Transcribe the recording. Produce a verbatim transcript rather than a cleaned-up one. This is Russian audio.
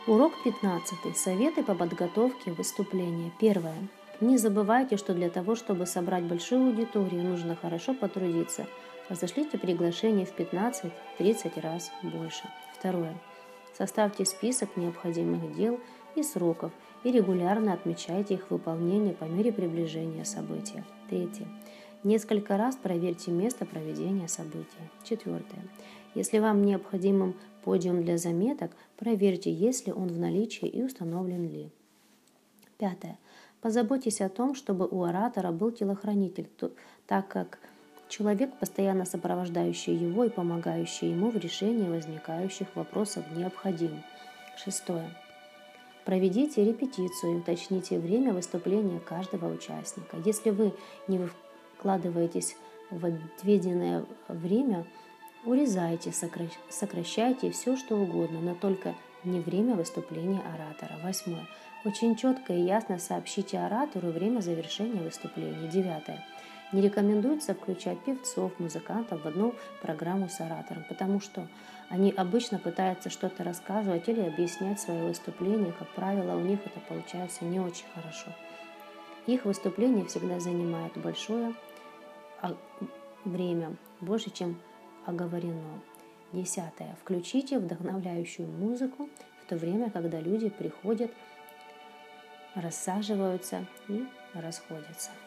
Урок пятнадцатый. Советы по подготовке выступления. Первое. Не забывайте, что для того, чтобы собрать большую аудиторию, нужно хорошо потрудиться. Разошлите приглашение в пятнадцать-тридцать раз больше. Второе. Составьте список необходимых дел и сроков и регулярно отмечайте их выполнение по мере приближения события. Третье. Несколько раз проверьте место проведения события. Четвертое. Если вам необходим подиум для заметок, проверьте, есть ли он в наличии и установлен ли. Пятое. Позаботьтесь о том, чтобы у оратора был телохранитель, так как человек, постоянно сопровождающий его и помогающий ему в решении возникающих вопросов, необходим. Шестое. Проведите репетицию и уточните время выступления каждого участника. Если вы не вкладываетесь в отведенное время, урезайте, сокращайте все, что угодно, но только не время выступления оратора. Восьмое. Очень четко и ясно сообщите оратору время завершения выступления. Девятое. Не рекомендуется включать певцов, музыкантов в одну программу с оратором, потому что они обычно пытаются что-то рассказывать или объяснять свое выступление. Как правило, у них это получается не очень хорошо. Их выступление всегда занимает большое время, больше, чем оговорено. Десятое. Включите вдохновляющую музыку в то время, когда люди приходят, рассаживаются и расходятся.